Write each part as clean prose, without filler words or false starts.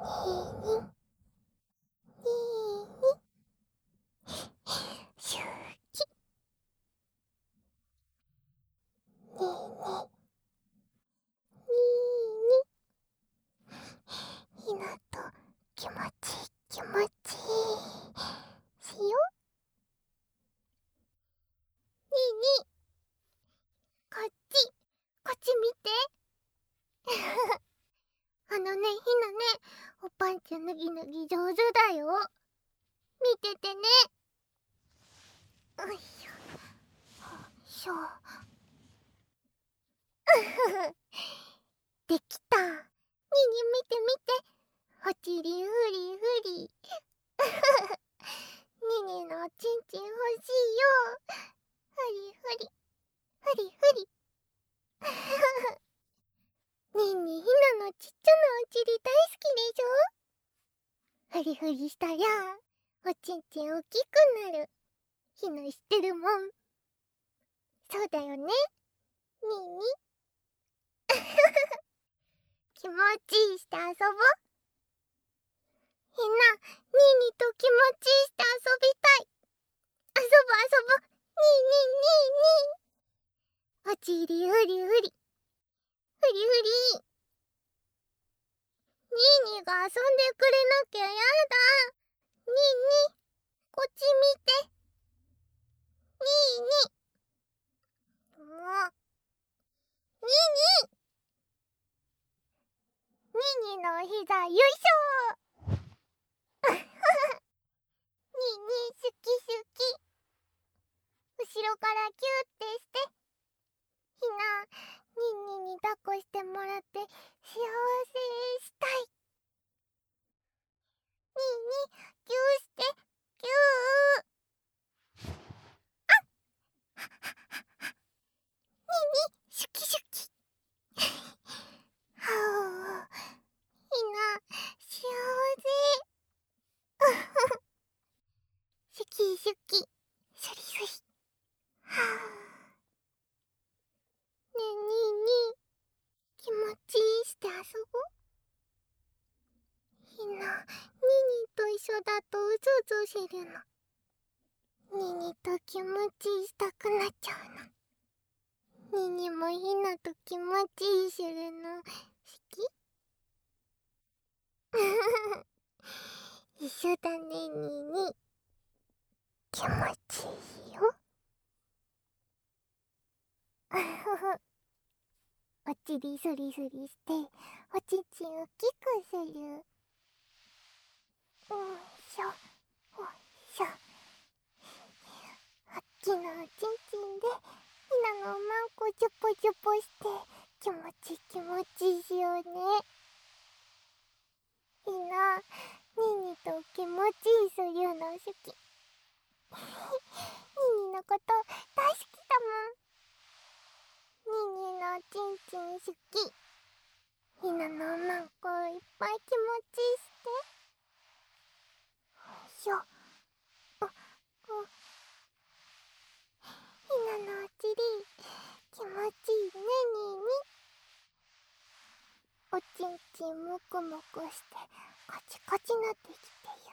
シュキ。にーにひなと気持ちいい気持ちいいしよ。にーこっち見て。ひなね、おパンツ脱ぎ上手だよ。見ててね。よいしょしょ。できた。見ておちりふりふり。のおちんちん欲しいよ。ふりふりふりふり。ひなのちっちゃなおちり大好きでしょ。ふりふりしたらおちんちん大きくなる。ひな知ってるもん。そうだよね。気持ちいいして遊ぼ。ひな、と気持ちいいして遊びたい。遊ぼ。おちりふりふり。ふりふり。が遊んでくれなきゃやだ。こっち見て。もう。のお膝よいしょ。好き。後ろからキューってして。ひな、に抱っこしてもらって幸せしたい。キューして、キュー。シュキシュキ。はぁ、ひな、幸せ。シュキシュキ、シュリシュリ。はぁ。気持ちいいして遊ぼ。ひな、と一緒だとうずうずするの。と気持ちいいしたくなっちゃうの。もひなと気持ちいいするの好き？一緒だね。気持ちいいよ。おちりすりすりしておちんちん大きくする。よいしょ。おっきなおちんちんでひなのおまんこチョポチョポして気持ちいいしよね。ひな、と気持ちいいするの好き。のこと大好きだもん。のおちんちん好き。ひなのおまんこいっぱい気持ちいいして。よいしょ。ひなのおちり気持ちいいね。おちんちんむくむくしてカチカチなってきてよ。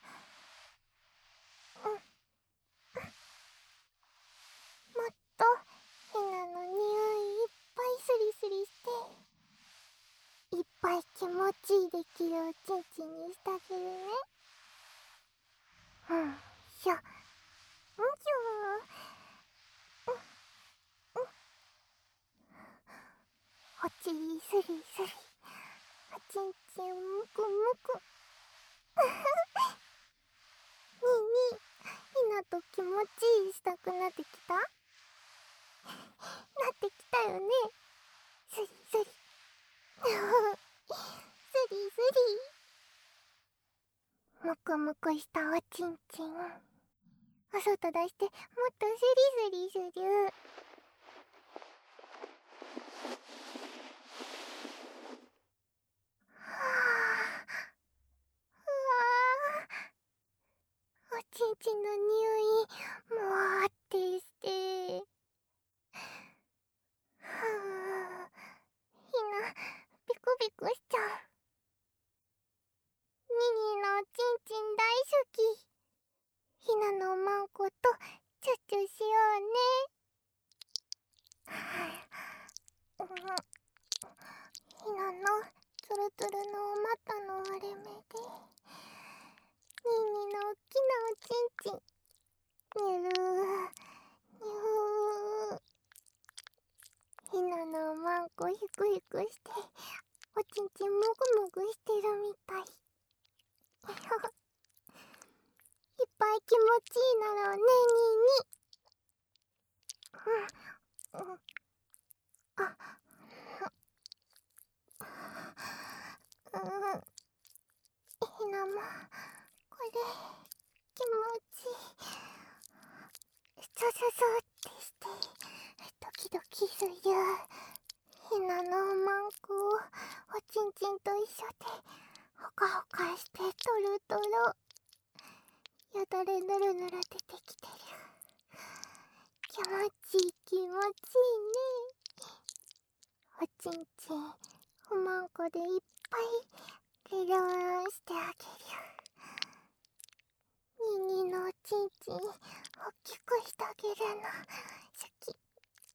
もっとひなの匂いいっぱいスリスリしていっぱい気持ちいいできるおちんちんにしてあげるね。しょ。おちりスリスリ。おちんちんむくむく。ひなと気持ちいいしたくなってきた？なってきたよね。スリスリ。スリスリ。むくむくしたおちんちんお外出してもっとスリスリする。おちんちんの匂いもわってして。ひなビクビクしちゃう。 ルツルのお股の割れ目でニーニーのおっきなおちんちんにゅるにゅー。ひなのおまんこひくひくしておちんちんもぐもぐしてるみたい。いっぱい気持ちいいなろうね、ニーニー。うん、あ、ひなもこれ気持ちいい。スススってしてドキドキする。ひなのおまんこをおちんちんと一緒でほかほかしてトロトロ。よだれぬるぬる出てきてる。気持ちいい気持ちいいね。おちんちんおまんこでいっぱいリラーンしてあげる。ニーニーのおちんちんおっきくしてあげるの。シャキい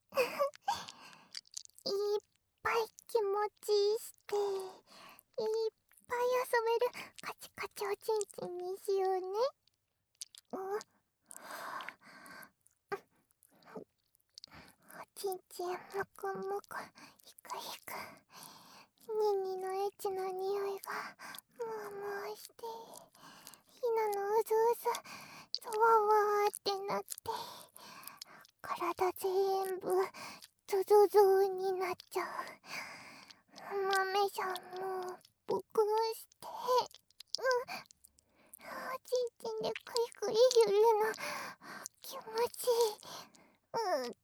っぱい気持ちいいしていっぱい遊べるカチカチおちんちんにしようね。おちんちんむくむくひくひく。ニーニーのエッチな匂いがムワムワしてひなのうずうずゾワワーってなって体全部ゾゾゾになっちゃう。豆さんもぷくして、おちんちんでクイクイ揺るの気持ちいい。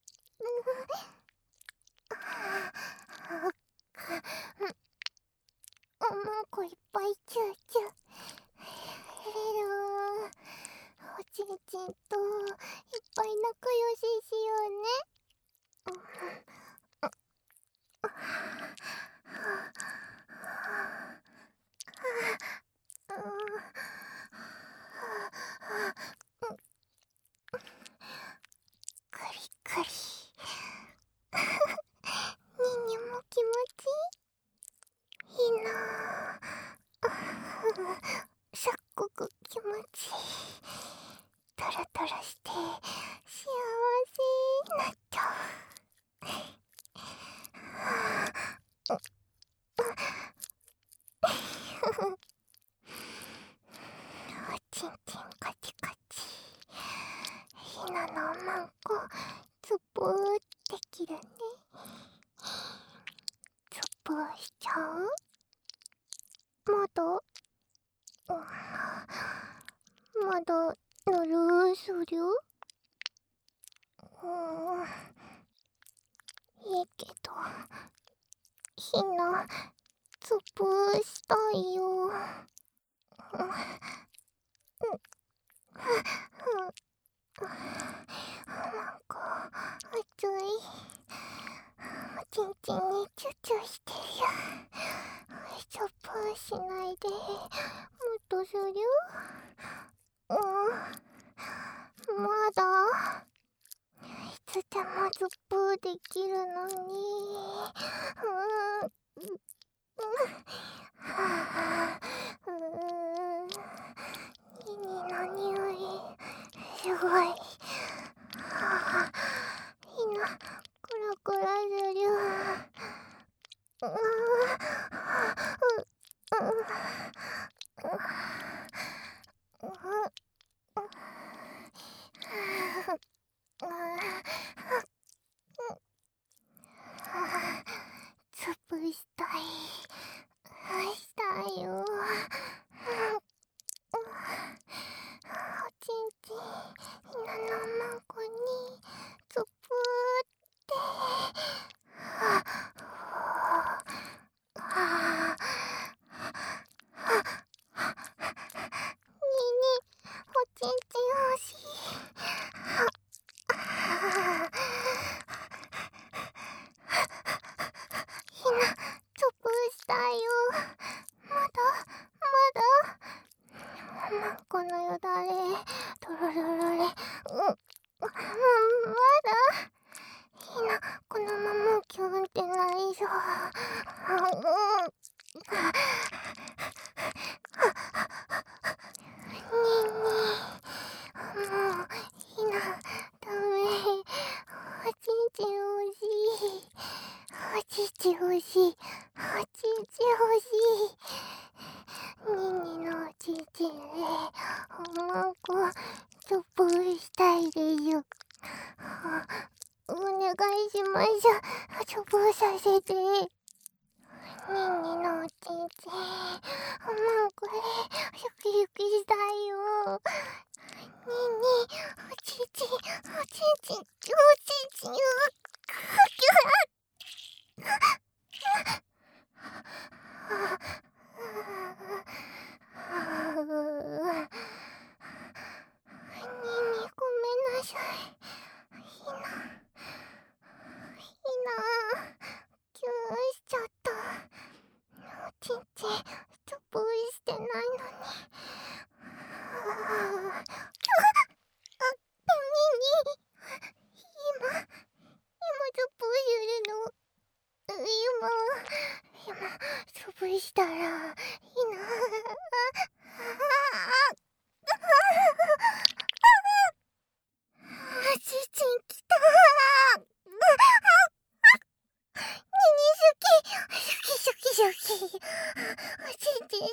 おまんこいっぱいチューチューおちんちんといっぱい仲良ししようね。クリクリニーニーも気持ちいいな。すっごく気持ちいい。トロトロして幸せになっちゃう。おちんちんカチカチ。ひなのおまんこつぷーってきるね。つぷーしちゃう？まだまだぬるーする？いいけどひなつぷーしたいよ。なんか暑い。おちんちんにチュチュしてるよ。スプーンしないでもっとする？まだいつでもスプーできるのに。ニニの匂いすごい。ひなクラクラする。つぶしたいしたいよ。おちんちんひなのまんこにつぷーってににおちんちん欲しい。ひなつぶしたいよ。まだおまんこのよだれとろろろれ。まだひなこのままキュンってなりそう。 ひな、ダメ。おちんちん欲しい。おちんちん欲しい。おちんちん欲しい。ににのおちんちんで、おまんこ、チョップしたいでしょ。お願いします。チョップさせて。ににのおちんちん、おまんこで、シュキシュキしたいよ。にに、おちんちん、おちんちん、おちんちん、にに、ごめんなさい。ひな、キュンしちゃった。おちんちん、チョップしてないのに。今チョップするの。今、チョップしたら、ひな、おちんちんきた。シュキシュキシュキ。おちんちんシュキ。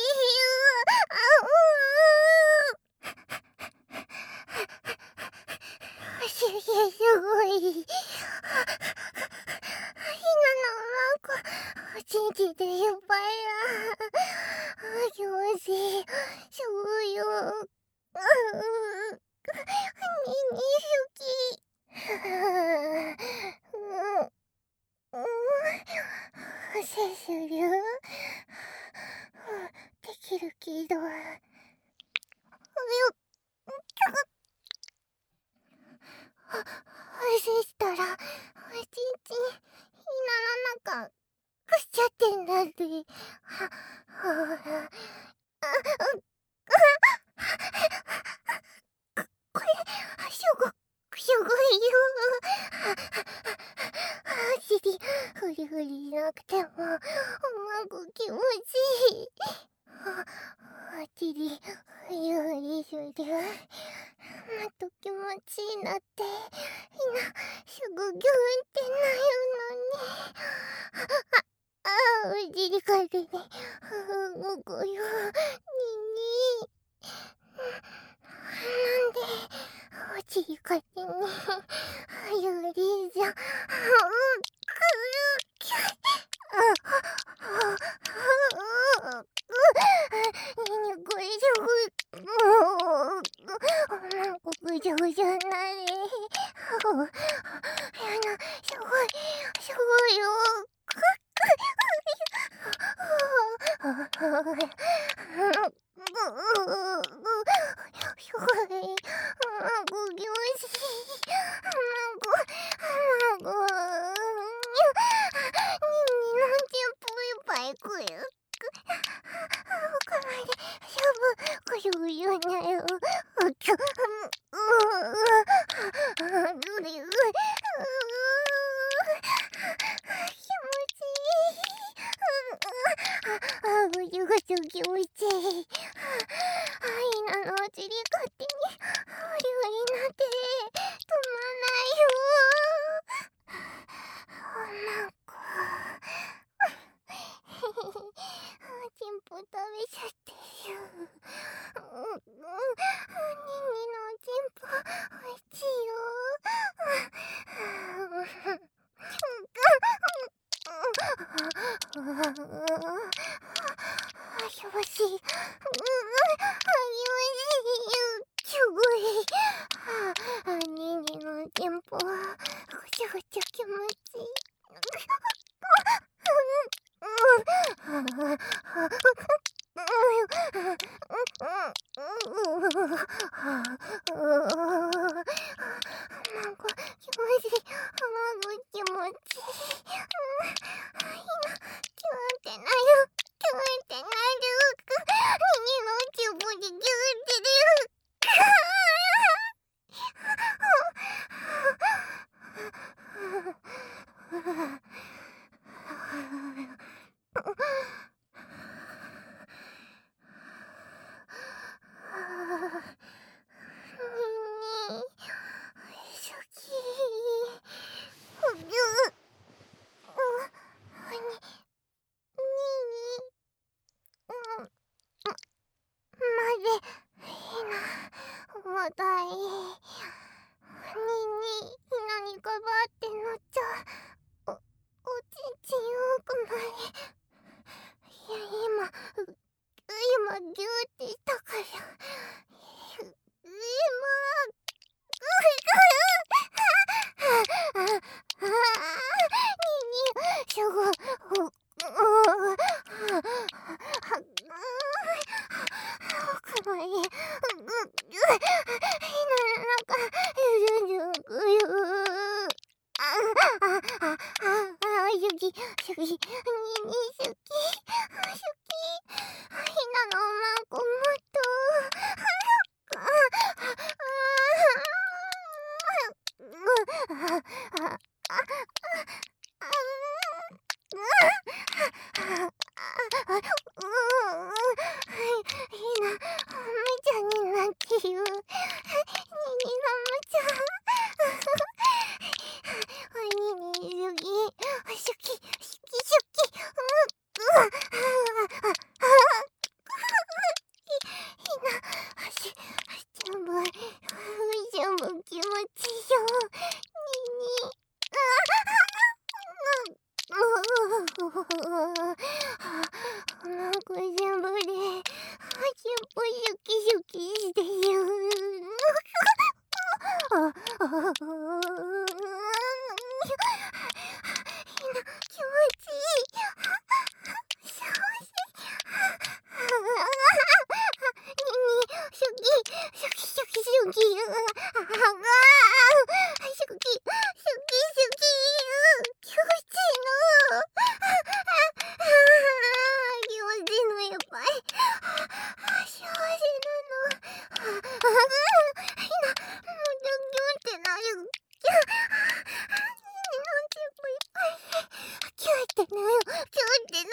すごい。ひなのおまんこ、おちんちんでいっぱいだ。気持ちいい。すごいよ。にに好き。セするできるけど。そしたら、おちんちん、ひなの中、くしちゃってんだって。これ、すごいよ。ふりふりなくても、おまんこ気持ちいい。おちり、ふりふりする。もっと気持ちいいなって、ひな、すぐギュンってなるのに。おちりかけて、動くよ。にに。なんで、おちりかけに、ゆりじゃ、これじゃ、ぐじゃぐじゃなれ。すごいよ。気持ちいい。ひなのおちり勝手にフリフリなって止まんないよ。おまんこ。チンポ食べちゃってる。ににのおちんぽおいしいよ。気持ちいい。すごい。ににのおちんぽごちゃごちゃ気持ちいい。ににのおちんぽでギューって出る。 いや、今ギューってしたから。今すごい。かわいい。ゆき、ゆき、ににすき、ひなのまんこもっと。ひな、おもちゃになってる。ににのもちゃ。ににすき、すき、すき、すき。ひな、全部気持ちよ。にに。なんか全部で、全部シュキシュキしてる。ひな、気持ちいい。幸せ。にに、シュキ、シュキシュキシュキ。シュキ、シュキ、シュキ。気持ちいいの。気持ちいいのやっぱり。幸せなの。ひな、もうギュンってなる。なんていっぱい。キューってなる。キューってなる。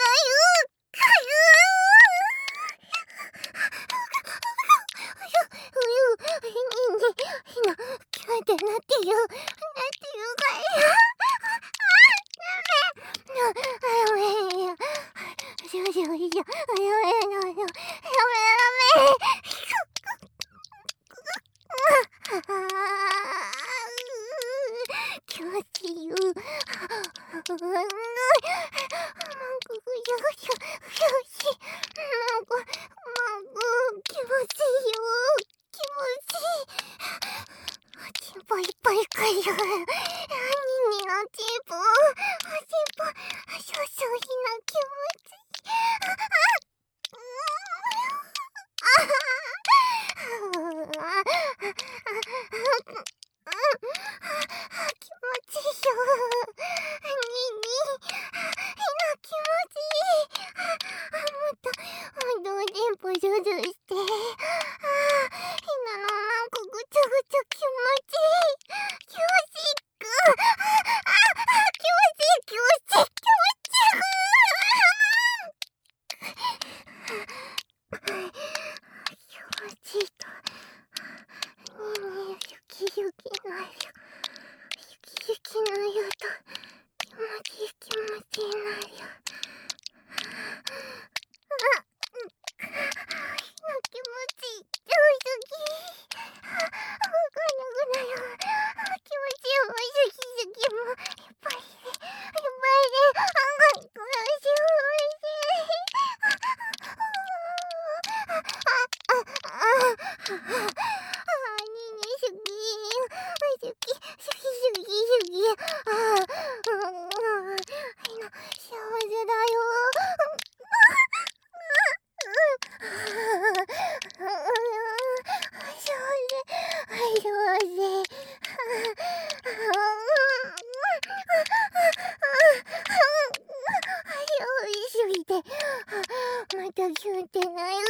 ひな、キューってなってる。なってるから。ダメ。しょしょしょ。やめ。気持ちいい。気持ちいいよ。気持ちいい。チンポいっぱいくる。ににのチンポ。少々ひな気持ちいい。気持ちいいよ。にに、ひな気持ちいい。もっとテンポ上々して。ひなのまんこぐちゃぐちゃ気持ちいい。気持ちいい。気持ちいい。気持ちいい。気持ちいいと。にに、ゆきゆきなる。ゆきなると気持ちいい気持ちいいなる。気持ちいい。気持ちいい。もうシュキシュキもいっぱいで。幸せだよ。またキュンってなる。にに、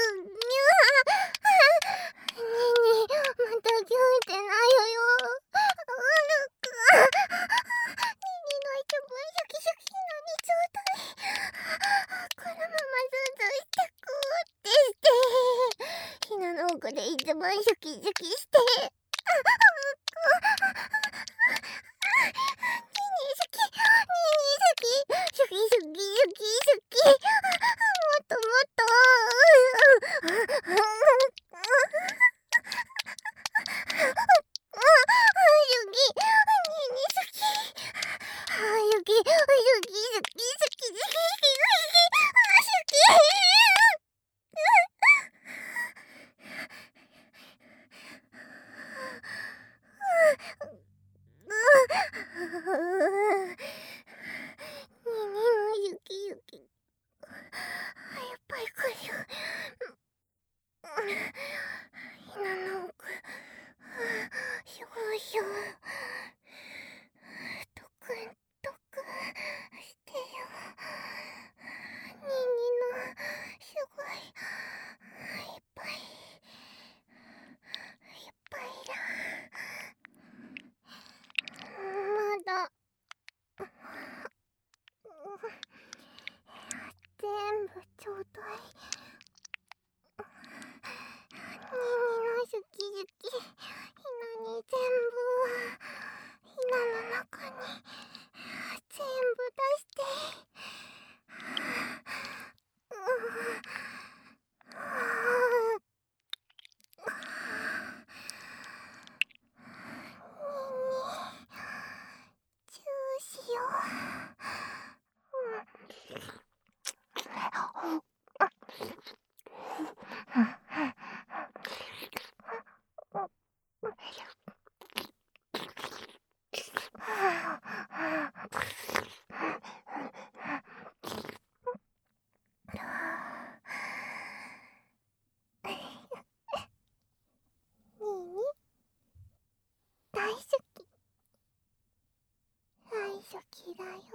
またキュンってなるよ。にの一番シャキシャキなにちょうだい。このままずっとしてくってして。ひなの奥で一番シャキシャキして。シュキシュキシュキシュキ。もっともっと。ゆき、ゆき、ゆき、ゆき、ゆき、ゆき、ゆき。 ちょうだい。ニニのシュキシュキ、ひなに全部、ひなの中に全部出して。チューしよニニ大好き、大好きだよ。